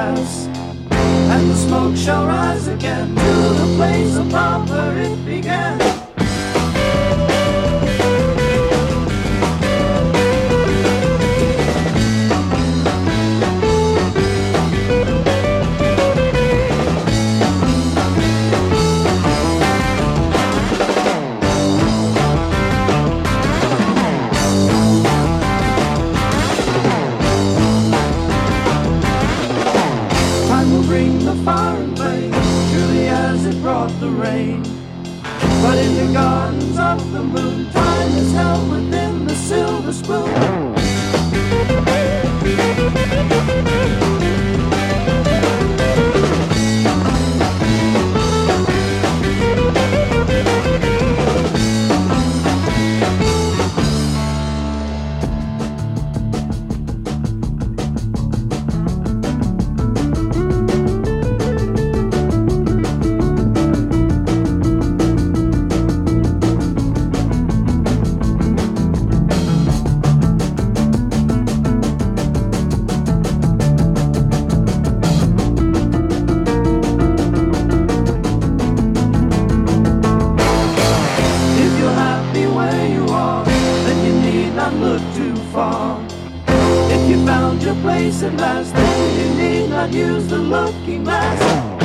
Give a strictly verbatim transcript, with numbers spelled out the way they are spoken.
pass, and the smoke shall rise again to the place above where it began. Bring the fire and flame, surely as it brought the rain. But in the gardens of the moon, time is held within the silver spoon. Look too far. If you found your place at last, then you need not use the looking glass.